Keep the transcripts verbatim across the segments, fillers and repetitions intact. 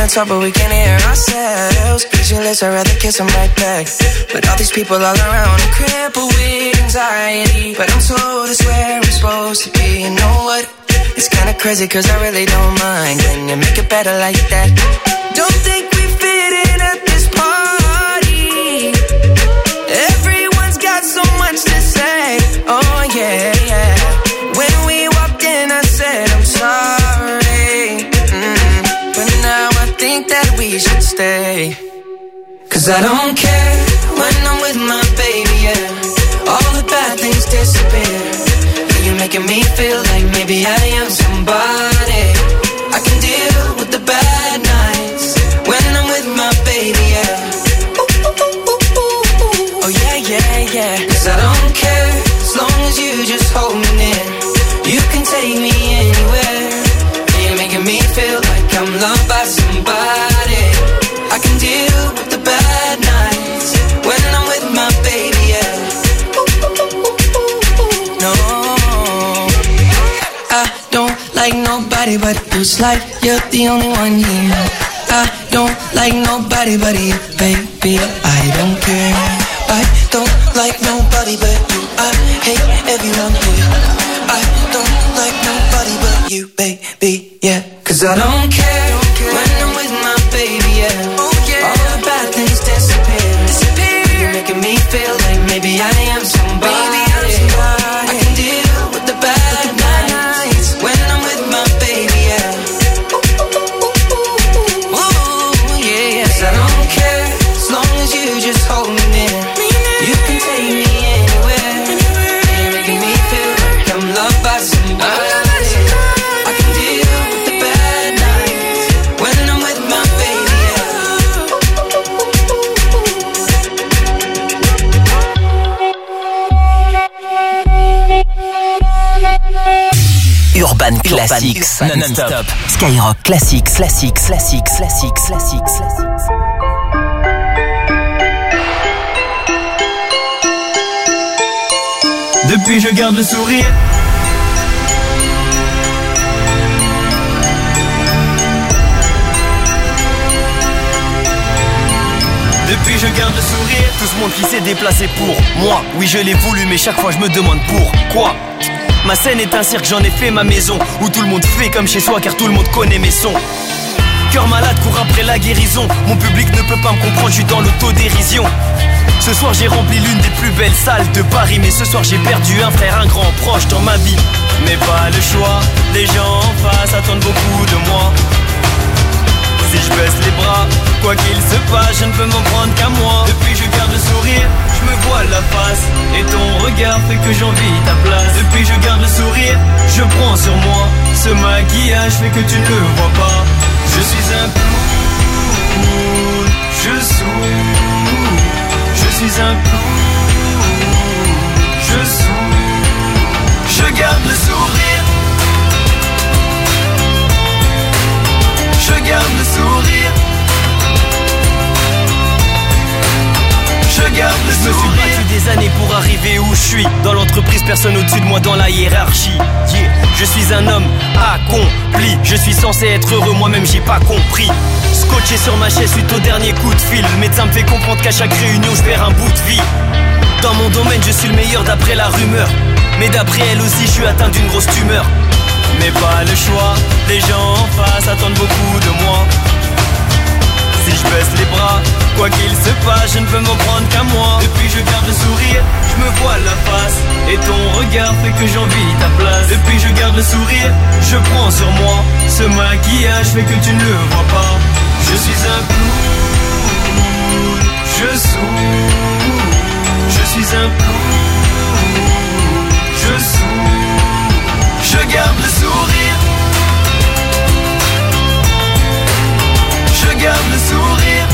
to talk but we can't hear ourselves. Speechless, I'd rather kiss them right back. But all these people all around, I'm crippled with anxiety. But I'm told it's where I'm supposed to be. You know what? It's kinda crazy cause I really don't mind. Can you make it better like that? Don't think we fit in at this party. Everyone's got so much to say. Oh yeah, yeah. When we walked in I said I'm sorry. Mm. But now I think that we should stay. Cause I don't care when I'm with my baby, yeah. All the bad things disappear. You're making me feel like maybe I am somebody. I can deal with the bad nights when I'm with my baby, yeah. Ooh, ooh, ooh, ooh, ooh. Oh yeah, yeah, yeah. Cause I don't care as long as you just hold me near. You can take me anywhere. You're making me feel like I'm loved by somebody. I can deal with the bad nights when I'm with my baby, yeah. Ooh, ooh, ooh, ooh, ooh. No, I don't like nobody but you. It's like you're the only one here. I don't like nobody but you, baby. I don't care. I don't like nobody but you. I hate everyone here. I don't like nobody but you, baby, yeah. Cause I don't care when I'm with my baby, yeah. All the bad things disappear. You're making me feel like maybe I am somebody. I can deal with the bad nights when I'm with my baby, yeah. Ooh, yeah, yeah. 'Cause I don't care as long as you just hold me near. You can take me anywhere. You're making me feel like I'm loved by somebody. I can deal with the bad nights when I'm with my baby, yeah. Urban Classics, non-stop. Skyrock Classics, Classics, Classics, Classics, Classics, Classics. Depuis je garde le sourire. Depuis je garde le sourire. Tout ce monde qui s'est déplacé pour moi. Oui je l'ai voulu mais chaque fois je me demande pourquoi. Ma scène est un cirque, j'en ai fait ma maison. Où tout le monde fait comme chez soi car tout le monde connaît mes sons. Cœur malade, court après la guérison. Mon public ne peut pas me comprendre, je suis dans l'autodérision. Ce soir j'ai rempli l'une des plus belles salles de Paris. Mais ce soir j'ai perdu un frère, un grand proche dans ma vie. Mais pas le choix, les gens en face attendent beaucoup de moi. Si je baisse les bras, quoi qu'il se passe, je ne peux m'en prendre qu'à moi. Depuis je garde le sourire, je me voile la face. Et ton regard fait que j'envie ta place. Depuis je garde le sourire, je prends sur moi. Ce maquillage fait que tu ne le vois pas. Je suis un clown, je souris. Je suis un clown, je souris. Je garde le sourire. Je garde le sourire. Je garde le sourire. Je me suis battu des années pour arriver où je suis. Dans l'entreprise, personne au-dessus de moi dans la hiérarchie. Yeah. Je suis un homme accompli. Je suis censé être heureux, moi-même j'ai pas compris. Scotché sur ma chaise suite au dernier coup de fil. Le médecin me fait comprendre qu'à chaque réunion je perds un bout de vie. Dans mon domaine je suis le meilleur d'après la rumeur. Mais d'après elle aussi je suis atteint d'une grosse tumeur. Mais pas le choix, les gens en face attendent beaucoup de moi. Si je baisse les bras, quoi qu'il se passe, je ne peux m'en prendre qu'à moi. Depuis je garde le sourire, je me voile la face. Et ton regard fait que j'envie ta place. Depuis je garde le sourire, je prends sur moi. Ce maquillage fait que tu ne le vois pas. Je suis un clown, je souris. Je suis un clown, je souris. Je garde le sourire. Je garde le sourire.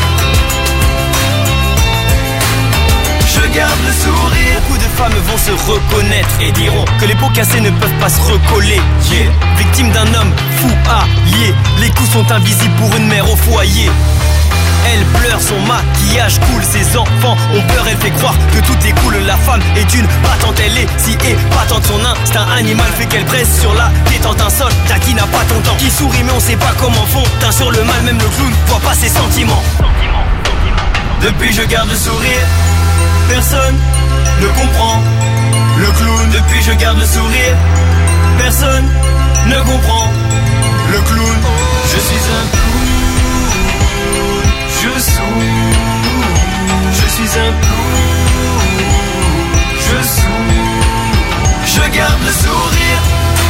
Je garde le sourire. Beaucoup de femmes vont se reconnaître et diront que les pots cassés ne peuvent pas se recoller. Yeah. Victime d'un homme fou allié, les coups sont invisibles pour une mère au foyer. Elle pleure, son maquillage coule. Ses enfants ont peur, elle fait croire que tout est cool. La femme est une battante, elle est si épatante. Son instinct animal fait qu'elle presse sur la détente. Un soldat qui n'a pas ton temps, qui sourit mais on sait pas comment font. Teint sur le mal, même le clown voit pas ses sentiments. Depuis je garde le sourire, personne ne comprend. Le clown, depuis je garde le sourire, personne ne comprend. Le clown, je suis un clown, je souris. Je suis un clown, je souris. Je garde le sourire,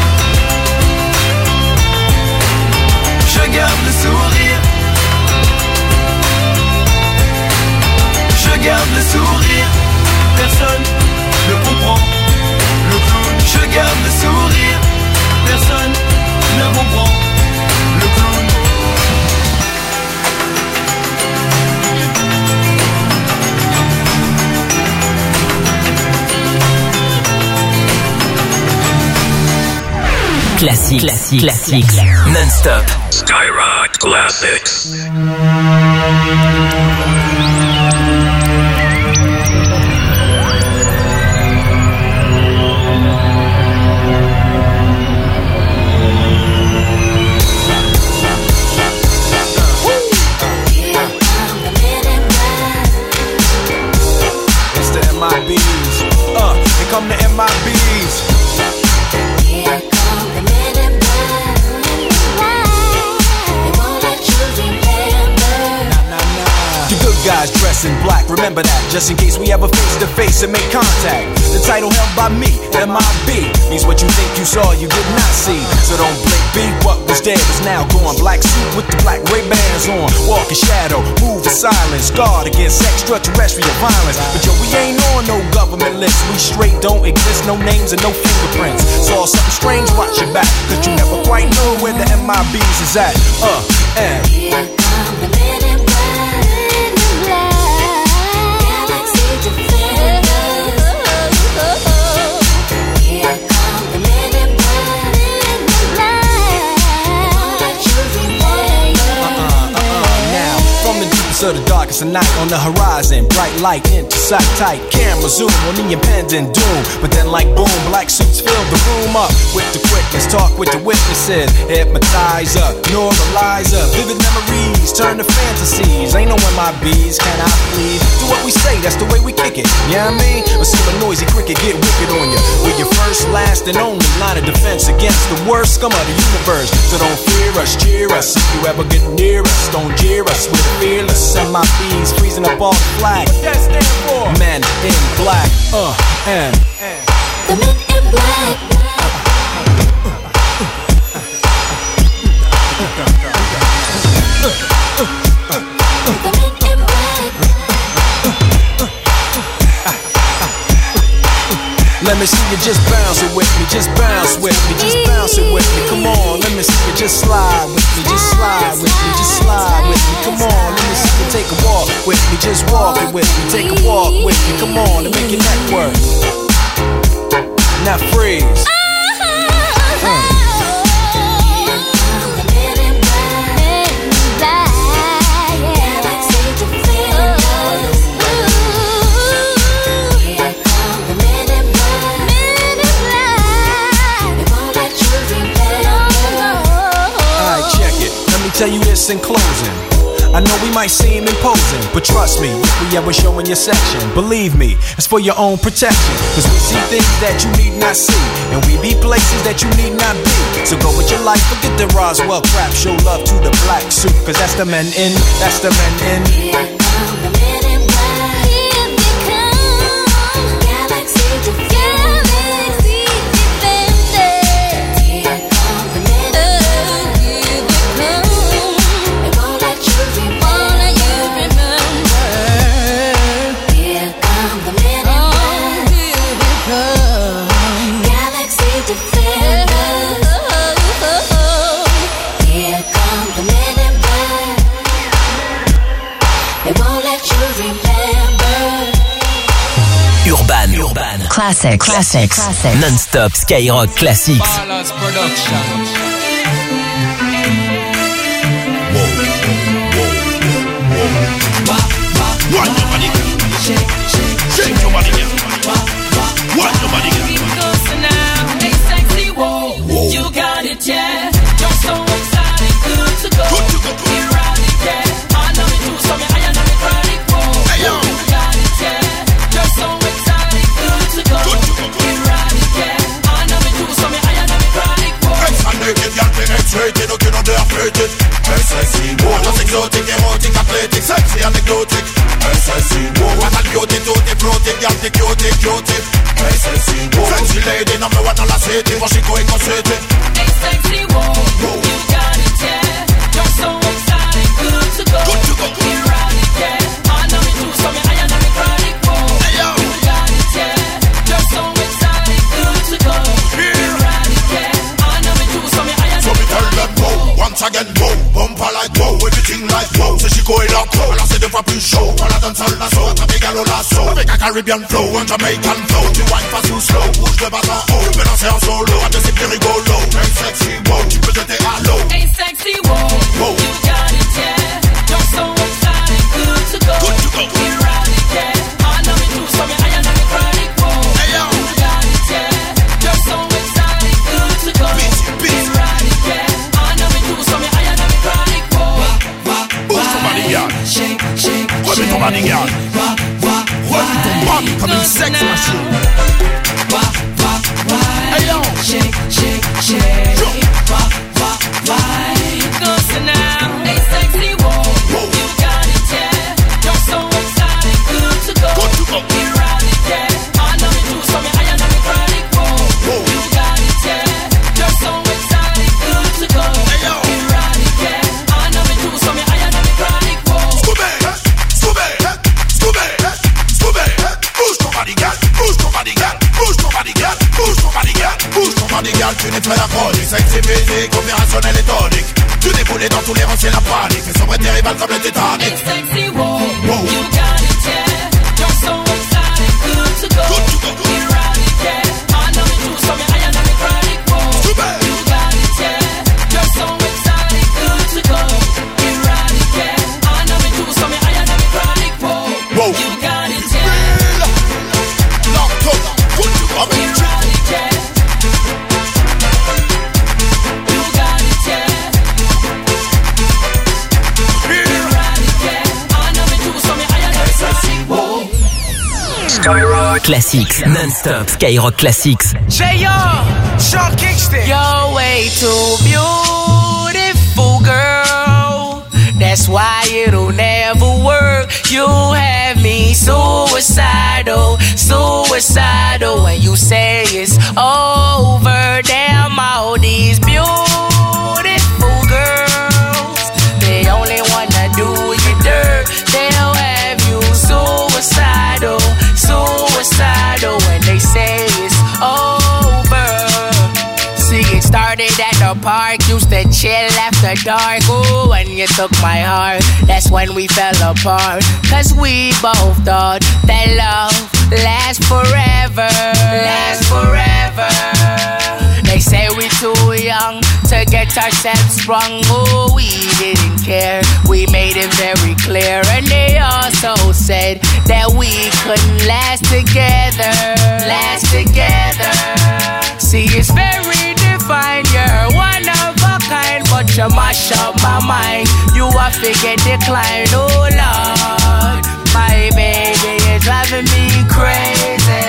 je garde le sourire. Je garde le sourire, personne ne comprend. Le clown, je garde le sourire, personne ne comprend. Le clown. Classique, classique, classique, non-stop. Skyrock Classics. It's the M I Bs. Uh, here come the M I Bs. Guys dressed in black, remember that, just in case we ever face to face and make contact. The title held by me, M I B, means what you think you saw, you did not see. So don't blink, be what was dead is now gone. Black suit with the black Ray-Bans on, walk in shadow, move in silence, guard against extraterrestrial violence. But yo, we ain't on no government list, we straight don't exist, no names and no fingerprints. Saw something strange, watch your back, cause you never quite know where the M I Bs is at. Uh, and here come the men in black. So the darkest of night on the horizon, bright light into sight tight, camera zoom on the impending doom. But then like boom, black suits fill the room up with the quickness, talk with the witnesses, hypnotizer, normalizer, vivid memories turn to fantasies. Ain't no M I Bs, can I please? Do what we say, that's the way we kick it, you know what I mean? Or see a noisy cricket get wicked on you. We're your first, last and only line of defense against the worst scum of the universe. So don't fear us, cheer us, if you ever get near us, don't jeer us, we're fearless. M I Bs freezing up all the flag. What that stand for? Men in black. Uh, and, and. The men in black. The men in black. Let me see you just bounce it with me, just bounce with me, just bounce it with me. Come on, let me see you just slide with me, just slide with me, just slide with me. Come on, let me see you take a walk with me, just walk it with me, take a walk with me. Come on, and make your neck work. Now freeze. Uh. Tell you this in closing, I know we might seem imposing, but trust me, if we ever show in your section, believe me, it's for your own protection. Cause we see things that you need not see, and we be places that you need not be. So go with your life, forget the Roswell crap, show love to the black suit, cause that's the men in, that's the men in. Here come the men in black. Here they come, galaxy defenders. Urban, Urban, Classics, Classics, Classics. Non-stop Skyrock Classics. Ballas Production. Whoa, whoa, whoa. exotic. S S C, wow, just exotic, erotic, athletic, sexy, anecdotic. S S C, wow, analytic, totic, floating, galtic, cutic, cutic. S S C, wow, sexy lady, number one on la city, for she going on city. Hey sexy, wow, you got it, yeah. You're so excited, good to go. Good to go. Erotic, yeah. I know me too, so me higher than me chronic, wow. Hey yo, you got it, yeah. You're so excited, good to go. Erotic, yeah. I know me too, so me higher so than me me tell them chronic, wow, once again wow, bumper like wow, everything like wow. So she going up wow, alors c'est deux fois plus chaud. On la danse al naso, avec un lasso, avec un Caribbean flow, un Jamaican flow. Tu wine pas sous slow, bouge de bas en haut, tu peux danser en solo, à deux c'est plus rigolo. Hey sexy wow, tu peux jeter à l'eau. Hey sexy, wow, wow, you got it, yeah. You're so excited, good to go. Good to go. Erotic, yeah. I know me too, so me higher than me chronic, wow. Hey yo, you got it, yeah. You're so excited, good to go. Busy, busy. Erotic, yeah. I know me too, so me higher than me chronic, wow. bouge ton body, girl. Shake, shake, Remets ton body, girl. Remets ton body comme une sex machine. Hey yo, shake, shake, shake. Wah, wah, wah. Goes now. Hey, sexy, whoa. You got it, yeah. You're so excited, good to go. Good to go. Erotic, yeah. I know me too, so me higher than me chronic, whoa. You got it, yeah. You're so excited, good to go. Hey yo, erotic, yeah. I know me too, so me higher than me chronic, whoa. Scooby, Scooby, Scooby, Scooby. Bouge ton body, girl. Bouge ton body, girl. Bouge ton body, girl. Bouge ton body, girl. Bouge ton body, girl. Tu nettoies la chronique. Sexy physique, opérationnel et tonique. Tu déboulais dans tous les rangs, c'est la panique. Fais sombrer tes rivales comme le Titanic. It's sexy, whoa. Whoa. You got it, yeah. You're so excited, good to go. Good to go. Erotic, yeah. I know me too, so me higher than me chronic, whoa. Super. You got it, yeah. You're so excited, good to go. Erotic, yeah. I know me too, so me higher than me chronic, whoa. Whoa. You got it, yeah. Locked up, good to go. Erotic, yeah. You got it, yeah. Erotic, yeah. I know me too, so me higher than me chronic, whoa. Skyrock Classics, non-stop Skyrock Classics. J R, Sean Kingston. You're way too beautiful, girl. That's why it'll never work. You have me suicidal, suicidal. When you say it's over, damn all these beautiful girls, they only wanna do you dirt. They'll have you suicidal, suicidal. When they say it's over. See, it started at the park, used to chill after dark. Ooh, when you took my heart, that's when we fell apart. Cause we both thought that love lasts forever, lasts forever. They say we too young to get ourselves sprung. Oh, we didn't care, we made it very clear. And they also said that we couldn't last together, last together. See, it's very divine, you're one of a kind, but you mash up my mind. You are figure decline, oh Lord. My baby, you're driving me crazy.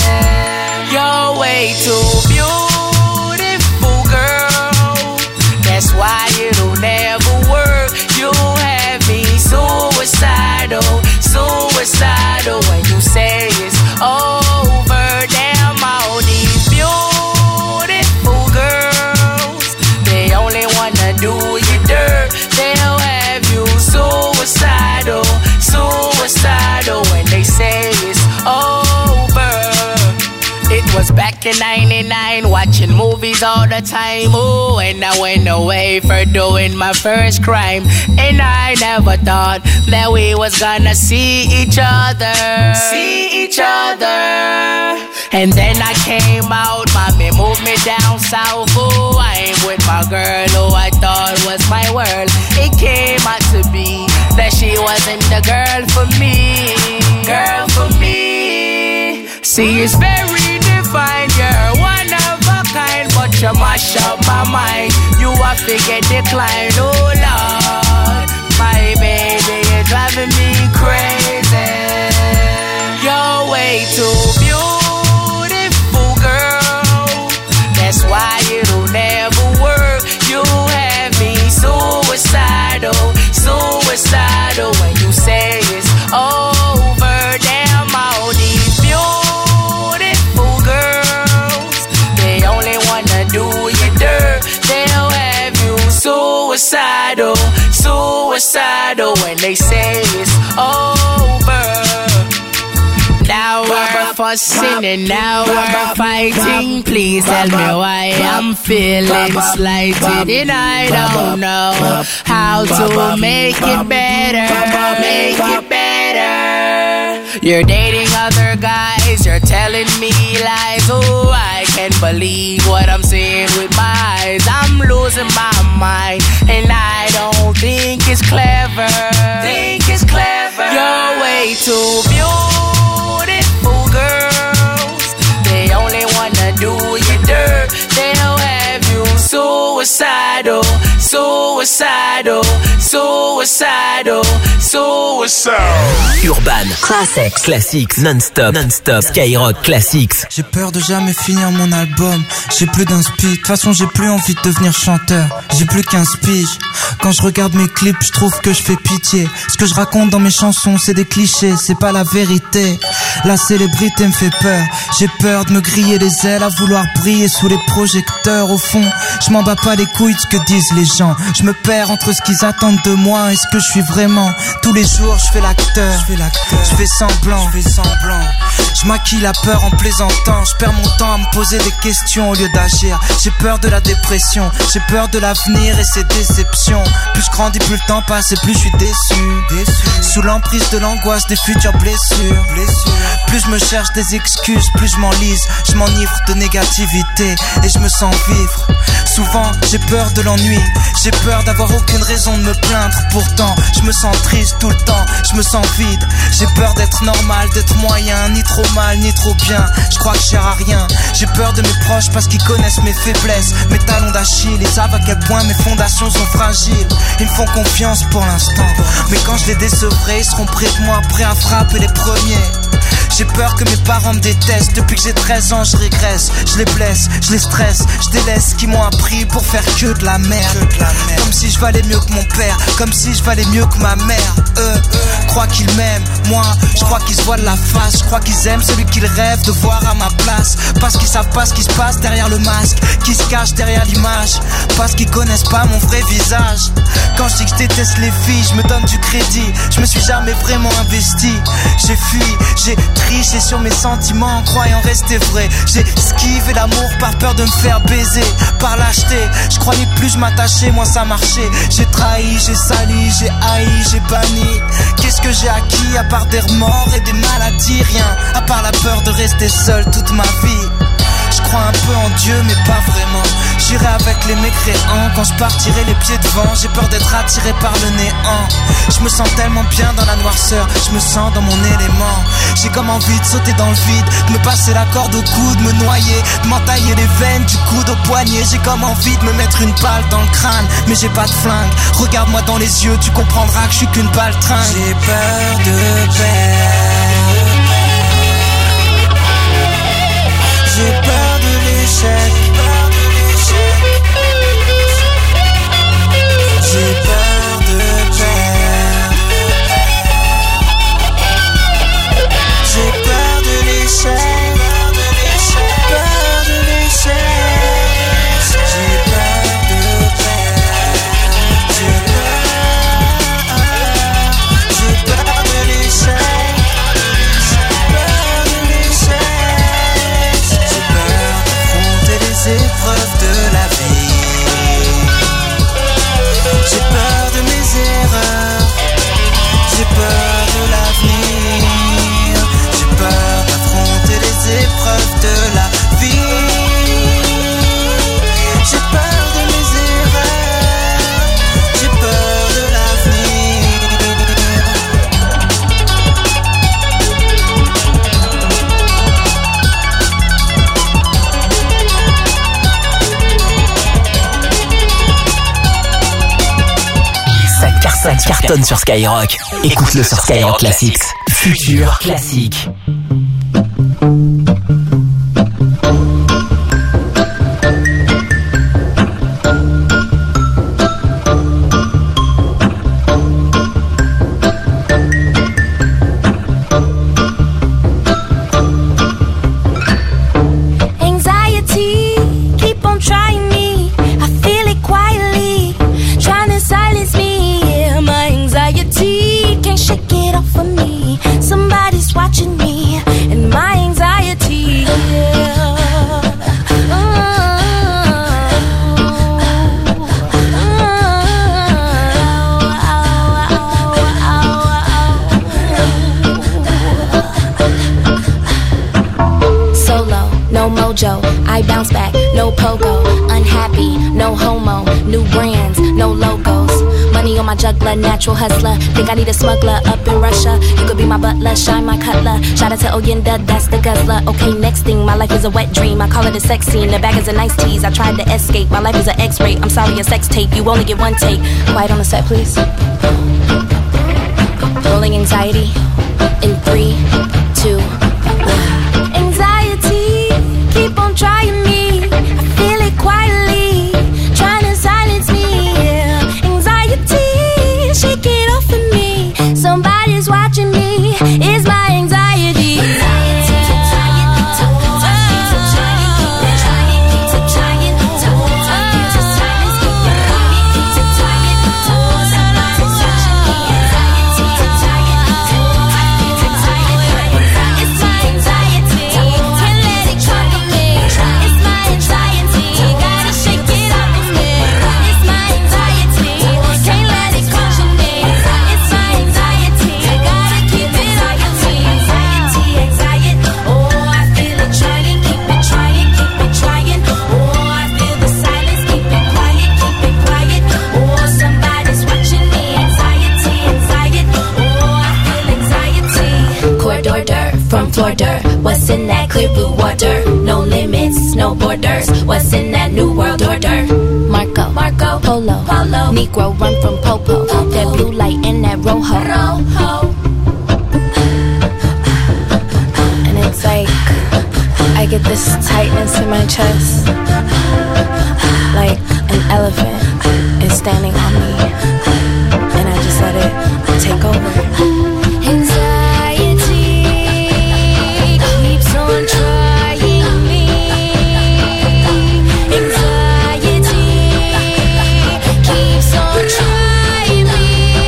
You're way too beautiful, girl. That's why it'll never work. You have me suicidal, suicidal. When you say it's over, damn all these beautiful girls, they only wanna do you dirt. They'll have you suicidal, suicidal. When they say it's over. It was back in ninety-nine, watching movies all the time. Oh, and I went away for doing my first crime. And I never thought that we was gonna see each other, see each other. And then I came out, mommy moved me down south. Oh, I ain't with my girl who I thought was my world. It came out to be that she wasn't the girl for me, girl for me. See, it's very divine, you're one of a kind, but you mash up my mind. You are figure decline, oh Lord. My baby, you're driving me crazy. You're way too beautiful, girl. That's why it'll never work. You have me suicidal, suicidal when they say it's over. Now we're fussing and now we're fighting. Please tell me why I'm feeling slighted and I don't know how to make it better, make it better. You're dating other guys, you're telling me lies. Oh, I can't believe what I'm seeing with my eyes. I'm losing my mind and I don't think it's clever. Think it's clever. You're way too beautiful, girls. They only wanna do you dirt. They'll have you suicidal, suicidal, suicidal, suicidal. Urban Classics, Classics, non-stop, non-stop, Skyrock Classics. J'ai peur de jamais finir mon album. J'ai plus d'inspi, de toute façon j'ai plus envie de devenir chanteur. J'ai plus quinze piges. Quand je regarde mes clips, je trouve que je fais pitié. Ce que je raconte dans mes chansons, c'est des clichés, c'est pas la vérité. La célébrité me fait peur. J'ai peur de me griller les ailes, à vouloir briller sous les projecteurs. Au fond, je m'en bats pas les couilles de ce que disent les gens. Je me perds entre ce qu'ils attendent de moi et ce que je suis vraiment. Tous les jours, je fais l'acteur. Je fais l'acteur. Je fais semblant. Je fais semblant. Je maquille la peur en plaisantant. Je perds mon temps à me poser des questions au lieu d'agir. J'ai peur de la dépression. J'ai peur de l'avenir et ses déceptions. Plus je grandis, plus le temps passe et plus je suis déçu. déçu. Sous l'emprise de l'angoisse des futures blessures. blessures. Plus je me cherche des excuses, plus je m'enlise. Je m'enivre de négativité et je me sens vivre. Souvent j'ai peur de l'ennui. J'ai peur d'avoir aucune raison de me plaindre. Pourtant je me sens triste tout le temps. Je me sens vide. J'ai peur d'être normal, d'être moyen. Ni trop mal, ni trop bien. Je crois que je sers à rien. J'ai peur de mes proches parce qu'ils connaissent mes faiblesses. Mes talons d'Achille, ils savent à quel point mes fondations sont fragiles. Ils me font confiance pour l'instant. Mais quand je les décevrai, ils seront près de moi, prêts à frapper les premiers. J'ai peur que mes parents me détestent. Depuis que j'ai treize ans je régresse. Je les blesse, je les stresse. Je délaisse ce qu'ils m'ont appris pour faire que de la merde. Comme si je valais mieux que mon père. Comme si je valais mieux que ma mère. Eux croient qu'ils m'aiment. Moi je crois qu'ils se voient de la face. Je crois qu'ils aiment celui qu'ils rêvent de voir à ma place. Parce qu'ils savent pas ce qui se passe derrière le masque. Qui se cache derrière l'image. Parce qu'ils connaissent pas mon vrai visage. Quand je dis que je déteste les filles, je me donne du crédit. Je me suis jamais vraiment investi. J'ai fui, j'ai triché sur mes sentiments en croyant rester vrai. J'ai esquivé l'amour par peur de me faire baiser. Par lâcheté, je croyais que plus je m'attachais, moins ça marchait. J'ai trahi, j'ai sali, j'ai haï, j'ai banni. Qu'est-ce que j'ai acquis à part des remords et des maladies? Rien, à part la peur de rester seul toute ma vie. Je crois un peu en Dieu mais pas vraiment. J'irai avec les mécréants quand je partirai les pieds devant. J'ai peur d'être attiré par le néant. Je me sens tellement bien dans la noirceur. Je me sens dans mon élément. J'ai comme envie de sauter dans le vide, de me passer la corde au cou, de me noyer, de m'entailler les veines du coude au poignet. J'ai comme envie de me mettre une balle dans le crâne, mais j'ai pas de flingue. Regarde-moi dans les yeux, tu comprendras que je suis qu'une baltringue. J'ai peur de perdre. J'ai peur de l'échec. J'ai peur de perdre. J'ai peur de l'échec. Peur de l'échec. J'ai peur de perdre. J'ai peur. J'ai peur de l'échec. Peur de l'échec. J'ai peur d'affronter les épreuves de la vie. J'ai peur de mes erreurs. J'ai peur de l'avenir. J'ai peur d'affronter les épreuves de la vie. J'ai peur de mes erreurs. J'ai peur de Ça cartonne sur Skyrock. Écoute-le sur Skyrock Classics. Futur Classique. Anxiety, keep on trying me. I feel it quietly, trying to silence me. Yeah, my I bounce back, no pogo. Unhappy, no homo. New brands, no logos. Money on my juggler, natural hustler. Think I need a smuggler up in Russia. You could be my butler, shine my cutler. Shout out to Oyenda, that's the guzzler. Okay, next thing, my life is a wet dream. I call it a sex scene, the bag is a nice tease. I tried to escape, my life is an X-ray. I'm sorry, a sex tape, you only get one take. Quiet on the set, please. Rolling anxiety in three, two, one. Anxiety, keep on trying me. I feel it quietly, trying to silence me. Yeah. Anxiety, shake it off of me. Somebody's watching me. It's my anxiety. From Florida, what's in that clear blue water? No limits, no borders. What's in that new world order? Marco, Marco, Polo, Polo. Negro run from Popo. Popo. That blue light in that Rojo. Rojo. And it's like I get this tightness in my chest, like an elephant is standing on me, and I just let it take over. Trying me, anxiety keeps on trying me.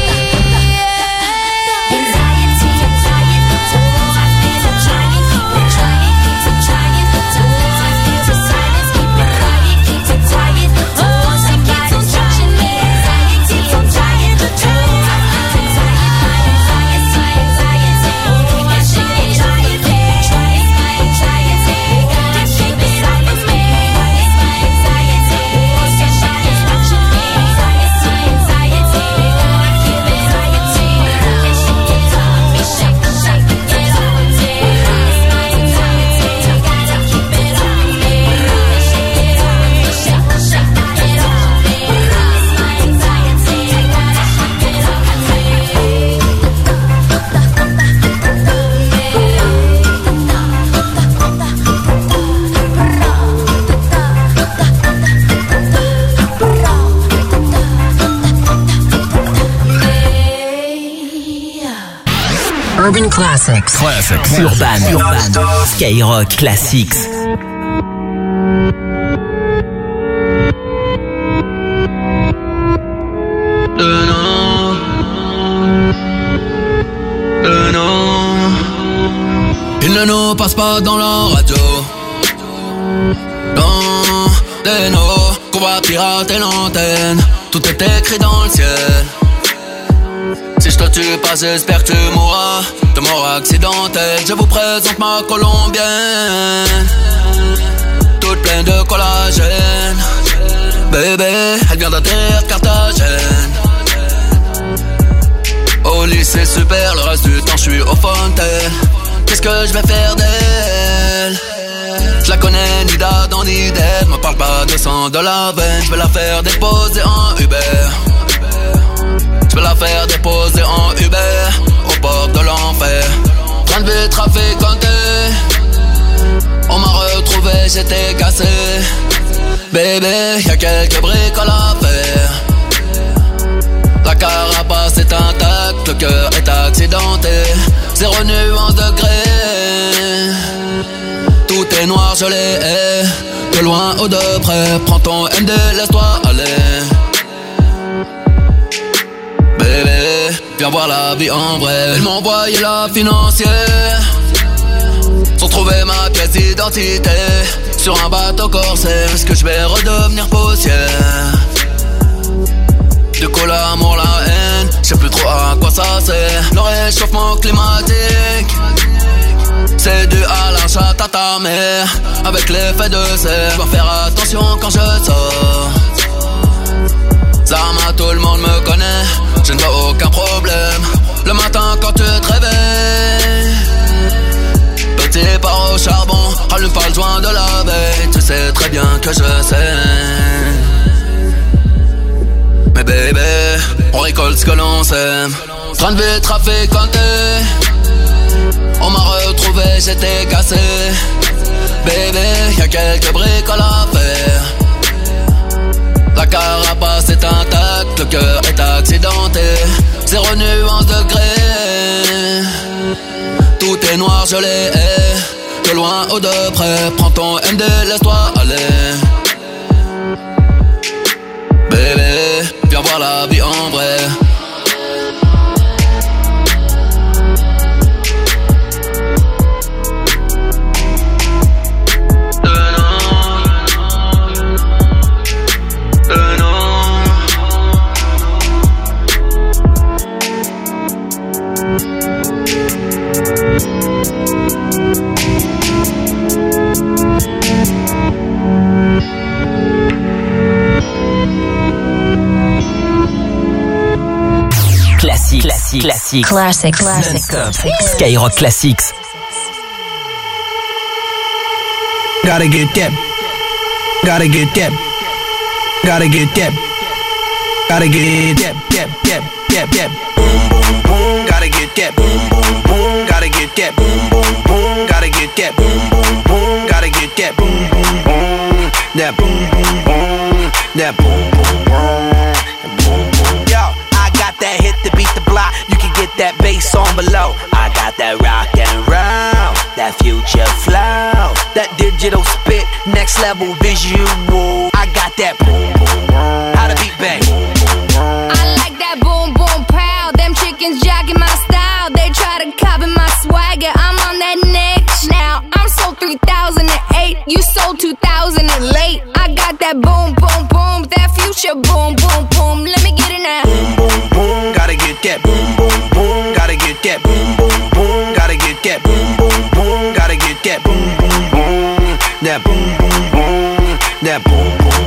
Anxiety, anxiety, oh, I feel it trying, keep it trying, keeps it trying. Oh, I feel the silence, keep it quiet, keeps it quiet. Oh, somebody's watching me. Anxiety, anxiety, oh, I feel anxiety, anxiety, oh, I shake it, try it, try it. Urban Classics. Classics. Urban. Urban. Skyrock Classics. De non. De non. Il ne nous passe pas dans la radio. Non. Des noms qu'on va pirater l'antenne. Tout est écrit dans le ciel. Si je te tue pas, j'espère que tu mourras de mort accidentelle. Je vous présente ma colombienne, toute pleine de collagène. Bébé, elle vient d'atterrir de Carthagène. Au lycée super, le reste du temps je suis au fontaine. Qu'est-ce que je vais faire d'elle? Je la connais ni d'Adam ni d'Ève. Me parle pas de sang de la veine. Je vais la faire déposer en Uber. Je vais la faire déposer en Uber au bord de l'enfer. Train de vie trafiquanté. On m'a retrouvé, j'étais cassé. Bébé, y'a quelques bricoles à faire. La carapace est intacte, le cœur est accidenté. Zéro nuance de gré. Tout est noir, je l'ai. De loin ou de près, prends ton M D, laisse-toi aller. Bébé, viens voir la vie en vrai. Elle m'a envoyé la financière sans trouver ma pièce d'identité. Sur un bateau corsaire, est-ce que je vais redevenir poussière? Du coup l'amour, la haine, je sais plus trop à quoi ça sert. Le réchauffement climatique, c'est dû à la chatata. l'armée, avec l'effet de serre. Je dois faire attention quand je sors. Zama, tout le monde me connaît, je ne vois aucun problème. Le matin quand tu te réveilles, petit part au charbon, rallume pas le joint de la veille. Tu sais très bien que je sais. Mais bébé, on récolte ce que l'on sème. Train de vie trafiquanté, on m'a retrouvé, j'étais cassé. Bébé, y'a quelques bricoles à faire. La carapace est intacte, le cœur est accidenté. Zéro nuance de gré. Tout est noir, je l'ai. De loin ou de près, prends ton M D, laisse-toi aller. Bébé, viens voir la vie en vrai. Classique, classique, classique, classic, classic. Skyrock Classics. Gotta get that. Gotta get that. Gotta get that. Gotta get that. That, that, that, that. Boom, boom, boom. Gotta get that. Boom, boom, boom. Gotta get that. Boom, boom, boom. Gotta get that. Boom, boom, boom. Gotta get that. Boom, boom, boom. That boom, boom, boom. That boom, boom, boom. Yo, I got that hit to beat the block. You can get that bass on below. I got that rock and roll, that future flow, that digital spit, next level visual. I got that boom, boom, boom. How to beat bang. I like that boom, boom, pow. Them chickens jogging my style. They try to copy my swagger. I'm on that next now. I'm sold three thousand eight. You sold two thousand late. I got that boom, boom, boom. That future boom, boom, boom. Let me get it now. Boom, boom, boom. Gotta get that boom, boom, boom. Gotta get that boom, boom, boom. Gotta get that boom, boom, boom. Gotta get that boom, boom, boom. That boom, boom, boom. That boom, boom,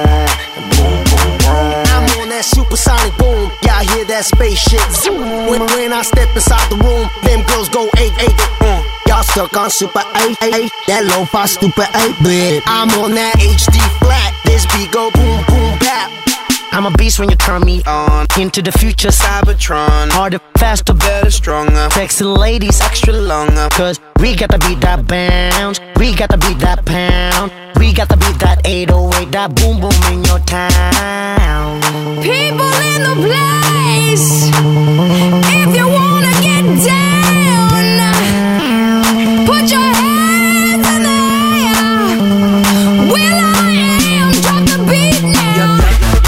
boom. I'm on that supersonic boom. Y'all hear that spaceship zoom. When, when I step inside the room, them girls go eight eight. Uh. Y'all stuck on super eight eight. That lo-fi stupid eight bit. I'm on that H D flat. This beat go boom boom bap. I'm a beast when you turn me on. Into the future, Cybertron. Harder, faster, better, stronger. Sexy ladies, extra longer. Cause we got to beat that bounce. We got to beat that pound. We got to beat that eight oh eight. That boom boom in your town. People in the place. If you wanna get down, put your hands in the air. Will I am, drop the beat now.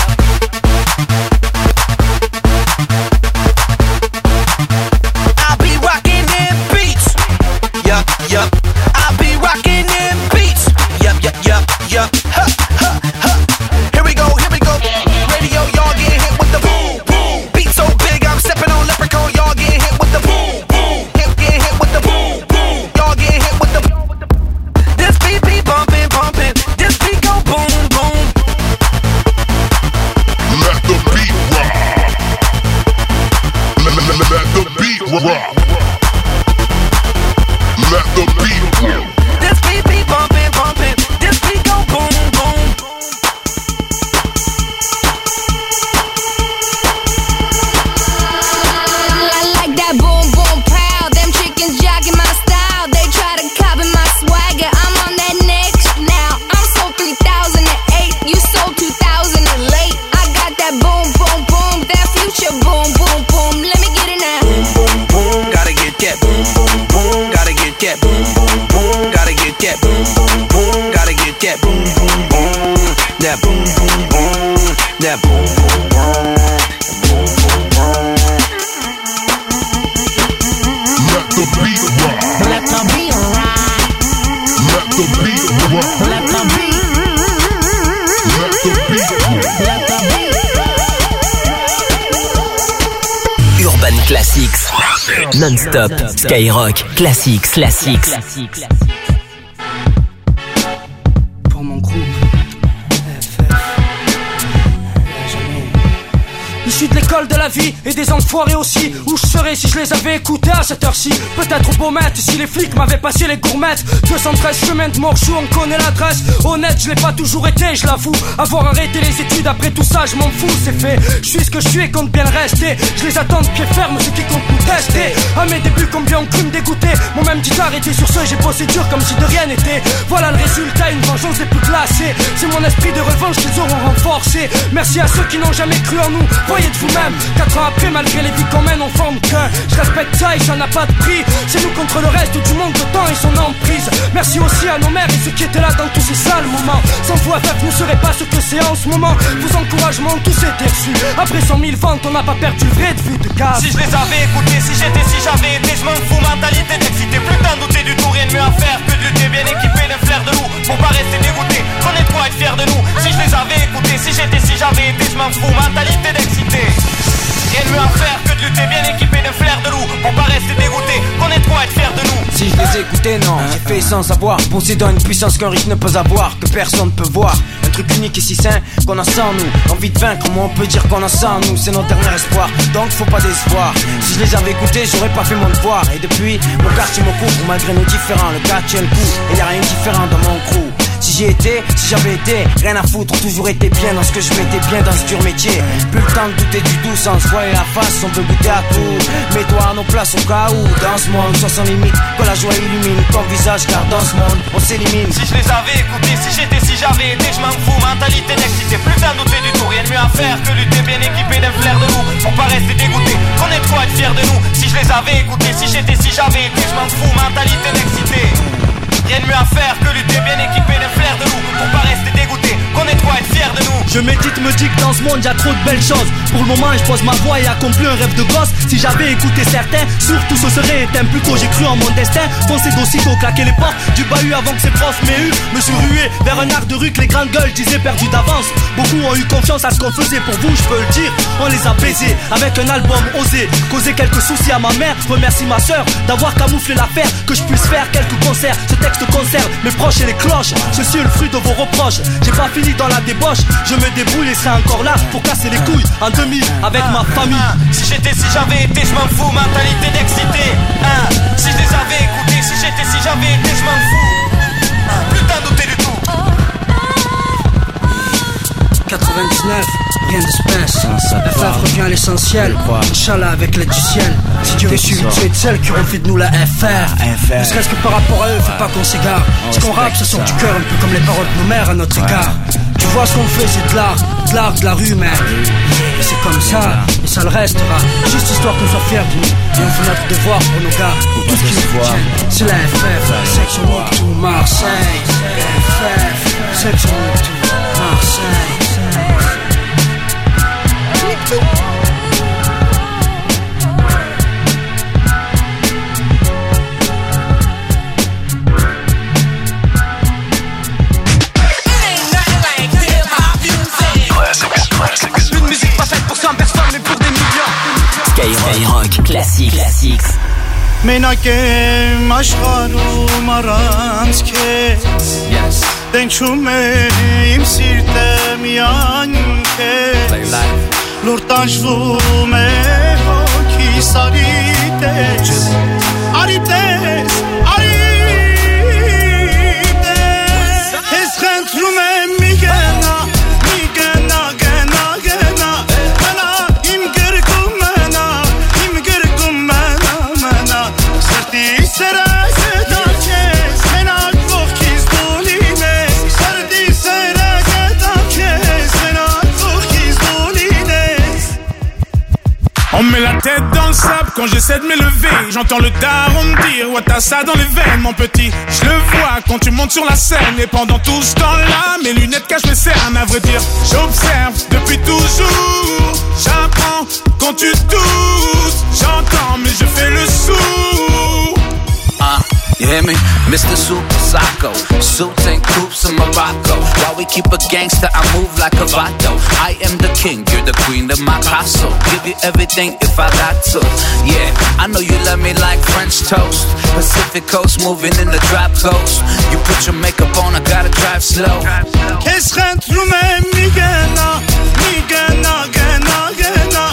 I be rocking them beats. Yup, yup. I be rocking them beats. Yup, yup, yup, yup. Ha, ha, ha. Here we go, here we go. Radio, y'all get hit with the boom, boom. Beat so big, I'm stepping on leprechaun. Y'all get hit with the boom, boom. Hip get hit with the boom, boom. Y'all get hit with the. This beat be bumping, bumping. This beat go boom, boom. Let the beat rock. Let, let, let, let the beat rock. Let the beat rock. This beat be bumping, bumping. This beat go boom, boom. I like that boom, boom, pow. Them chickens jogging my style. They try to copy my swagger. I'm on that next now. I'm sold three thousand eight. You sold two thousand late. I got that boom, boom, boom. That future boom, boom, boom. Let me get it now. Boom, boom, boom. Gotta get that boom, boom, boom. Gotta get that boom, boom, boom. Gotta get that boom, boom, boom. Gotta get that boom, boom, boom. That boom, boom, boom. That boom, boom, boom. Let the beat rock. Let the beat rock. Let the beat rock. Let the beat. Let the beat rock. Let the beat. Urban Classics. Non-stop. Skyrock Classics. Classics. issus de l'école de la vie et des enfoirés aussi. Où je serais si je les avais écoutés à cette heure-ci? Peut-être au Beaumet, si les flics m'avaient passé les gourmettes. Deux cent treize chemin de Morchou, on connaît l'adresse. Honnête, je l'ai pas toujours été, je l'avoue. Avoir arrêté les études après tout ça, je m'en fous, c'est fait. Je suis ce que je suis et compte bien le rester. Je les attends de pied ferme, ceux qui comptent nous tester. À mes débuts, combien ont cru me dégoûter. Mon même dit d'arrêter sur ce, j'ai bossé dur comme si de rien n'était. Voilà le résultat, une vengeance des plus glacée. C'est mon esprit de revanche qu'ils auront renforcé. Merci à ceux qui n'ont jamais cru en nous. Voyez de vous-même, quatre ans après, malgré les vies qu'on mène, on forme qu'un. Je respecte ça et ça n'a pas de prix. C'est nous contre le reste du monde, le temps et son emprise. Merci aussi à nos mères et ceux qui étaient là dans tous ces sales moments. Sans vous, F F ne serait pas ce que c'est en ce moment. Vos encouragements, tous étaient reçus. Après cent mille ventes, on n'a pas perdu le vrai de vue de cave. Si je les avais écoutés, si j'étais, si j'avais été, je m'en fous, mentalité d'excité. Plus d'un douter du tout, rien de mieux à faire que de lutter bien équipé d'un flair de loup. Pour pas rester dégoûté, qu'on est de quoi être fier de nous. Si je les avais écoutés, si j'étais, si j'avais été, je m'en fous, mentalité d'excité. Rien de mieux à faire que de lutter bien équipé d'un flair de loup. Pour pas rester dégoûté, qu'on est de quoi être fier de nous. Si je les écoutais, non, j'ai fait sans savoir. Possédant une puissance qu'un riche ne peut avoir, que personne ne peut voir. Un truc unique et si sain qu'on a sans nous. Envie de vaincre, comment on peut dire qu'on a sans nous? C'est notre dernier espoir, donc faut pas décevoir. Si je les avais écoutés, j'aurais pas fait mon devoir. Et depuis, mon quartier me couvre, malgré nos différents. Le gars tient le coup, et y a rien de différent dans mon crew. Si j'y étais, si j'avais été, rien à foutre, toujours été bien dans ce que je m'étais bien dans ce dur métier. Plus le temps de douter du doux sans se voiler la face, on peut goûter à tout. Mets-toi à nos places au cas où, dans ce monde, soit sans limite, que la joie illumine ton visage, car dans ce monde, on s'élimine. Si je les avais écoutés, si j'étais, si j'avais été, je m'en fous, mentalité d'excité. Plus le temps de douter du tout, rien de mieux à faire que lutter bien équipé d'un flair de loup. Pour pas rester dégoûté, qu'on est de quoi être fier de nous. Si je les avais écoutés, si j'étais, si j'avais été, je m'en fous, mentalité d'excité. Rien de mieux à faire que lutter bien équipé d'un flair de loup. Pour pas rester dégoûté, qu'on est de quoi être fier de nous. Je médite, me dis que dans ce monde y'a trop de belles choses. Pour le moment je pose ma voix et accomplis un rêve de gosse. Si j'avais écouté certains, surtout ce serait éteint. Plutôt j'ai cru en mon destin, foncé d'aussitôt claquer les portes du bahut avant que ses profs m'aient eu. Me suis rué vers un art de rue que les grandes gueules disaient perdu d'avance. Beaucoup ont eu confiance à ce qu'on faisait, pour vous je peux le dire. On les a baisés avec un album osé. Causé quelques soucis à ma mère, remercie ma soeur d'avoir camouflé l'affaire. Que je puisse faire quelques concerts, ce texte concerne mes proches et les cloches. Ceci est le fruit de vos reproches. J'ai pas fini dans la débauche, je me débrouille et serai encore là pour casser les couilles en demi avec ma famille. Si j'étais, si j'avais été, je m'en fous, mentalité d'excité. Hein. Si je les avais écoutés, si j'étais, si j'avais été, je m'en fous. Hein. Plus d'un douter du tout. quatre-vingt-dix-neuf, rien d'espèce. F F revient à l'essentiel. Inch'Allah avec l'aide du ciel. Si Dieu veut suivre ceux et celles qui auront fait de nous la F R. Ne serait-ce que par rapport à eux, faut pas qu'on s'égare. Ce qu'on rappe, ce sont du cœur, un peu comme les paroles de nos mères à notre égard. Tu vois ce qu'on fait, c'est de l'art, de l'art, de la rue, mec. Et c'est comme ça, et ça le restera. Juste histoire qu'on soit fiers de nous. Et on fait notre devoir pour nos gars. Tout ce qui nous tient, c'est la F F. Section to Marseille. F F. Section to Marseille. Une musique pas faite pour cent personnes mais pour des millions. Skyrock classique classique. Մենակ աշխարհում առանց քեզ Դենչում է իմ սիրտը միայն քեզ Լուր տանջվում է հոգիս արի տես Արի տես, արի տես Ես խնդրում եմ մի գնա, մի գնա, գնա, գնա Մնա իմ գրկում մնա, իմ գրկում մնա, մնա Սրտի սրս դար քեզ, մենակ ողքից դու լինես Սրտի սրս դար քեզ, մենակ ողքից դու լինես On me la tête dans le sable quand j'essaie de m'élever. J'entends le daron me dire ouais t'as ça dans les veines mon petit. Je le vois quand tu montes sur la scène. Et pendant tout ce temps-là mes lunettes cachent mes cernes. À vrai dire j'observe depuis toujours. J'apprends quand tu doutes. J'entends mais je fais le sourd. Uh, you hear me? Mister Super Psycho. Suits and coops in Morocco. While we keep a gangster, I move like a vato. I am the king, you're the queen of my castle. Give you everything if I got to. Yeah, I know you love me like French toast. Pacific coast, moving in the drop coast. You put your makeup on, I gotta drive slow. Kes khentrum em mi gena, mi gena, gena, gena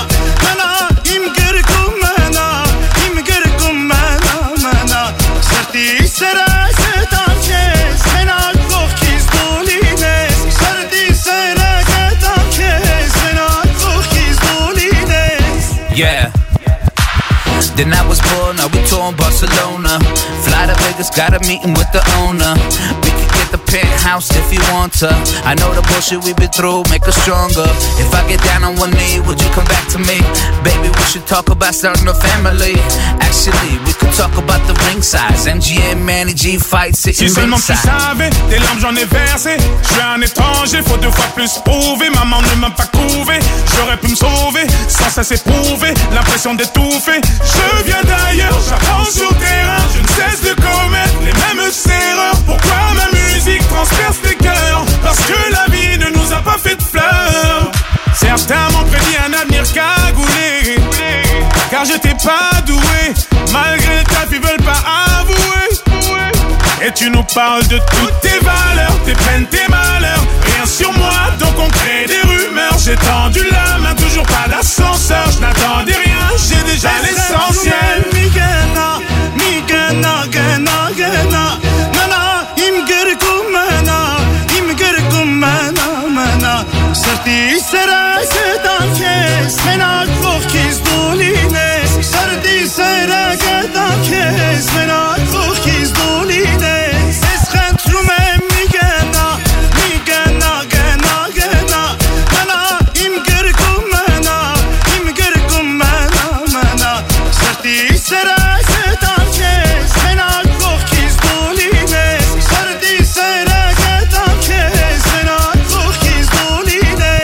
Yeah. Then I was poor, now we touring Barcelona. Fly to Vegas, got a meeting with the owner. We could get the penthouse if you want to. I know the bullshit we've been through make us stronger. If I get down on one knee, would you come back to me? Baby, we should talk about starting a family. Actually, we could talk about the ring size. M G M, Manny G fight, sitting Si seulement tu ringside. savais, des larmes j'en ai versé. Je suis un étranger, faut deux fois plus prouver. Maman ne m'a pas couvé, j'aurais pu me sauver. Sans cesse éprouver, l'impression d'étouffer. Je viens d'ailleurs, j'apprends sur terrain. Je ne cesse de commettre les mêmes erreurs. Pourquoi ma musique transperce les cœurs? Parce que la vie ne nous a pas fait de fleurs. Certains m'ont prédit un avenir cagoulé, car j'étais pas doué. Malgré ta vie, veulent pas avouer. Et tu nous parles de toutes tes valeurs, tes peines, tes malheurs. Rien sur moi, donc on crée des rumeurs. J'ai tendu la main, toujours pas d'ascenseur. Je n'attendais rien, j'ai déjà l'essentiel. Migena, migena, gena, gena. Mana, imgerkum mana, imgerkum mana, mana. Sarti sera sedan kes, mena kokis doline. Sarti sera sedan kes, mena kokis doline. Eschent rumem migena, migena, gena, gena. Mana, imgerkum mana, imgerkum mana, mana. Sarti sera sedan kes, mena kokis doline. Sarti sera sedan kes, mena kokis doline.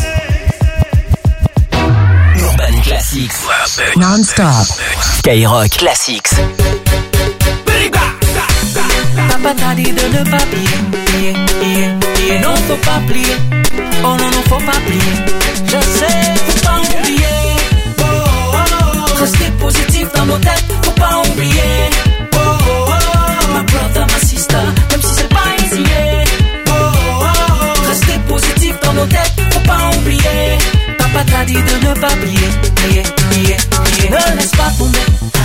Urban Classics. Non-stop. Skyrock Classics. Papa t'a dit de ne pas plier, plier, plier, plier. Non, faut pas plier. Oh non, non, faut pas plier. Je sais, faut pas oublier. Oh, oh, oh. Rester positif dans nos têtes, faut pas oublier. Oh, oh, oh. My brother, my sister, même si c'est pas easy. Oh, oh, oh. Rester positif dans nos têtes, faut pas oublier. Papa t'a dit de ne pas plier, plier, plier, plier. Ne laisse pas tomber.